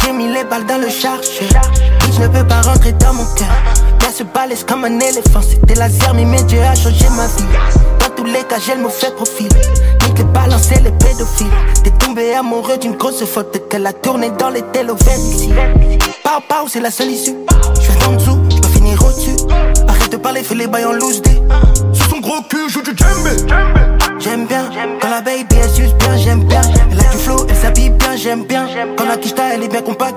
j'ai mis les balles dans le chargeur. Je ne peux pas rentrer dans mon cœur. Qu'elle se balèze comme un éléphant. C'était laser, mais mes dieux a changé ma vie. Dans tous les cas, j'ai le mauvais profil. Nique les balancer les pédophiles. T'es tombé amoureux d'une grosse faute qu'elle a tourné dans les télovers ici. Pau pau, c'est la seule issue. Je vais en dessous, je vais finir au-dessus. Arrête de parler, fais les bails en loose day. Sur son gros cul, joue du djembé. J'aime bien, quand la baby elle suce bien, j'aime bien. Elle a du flow, elle s'habille bien, j'aime bien. Quand la quicheta, elle est bien compacte.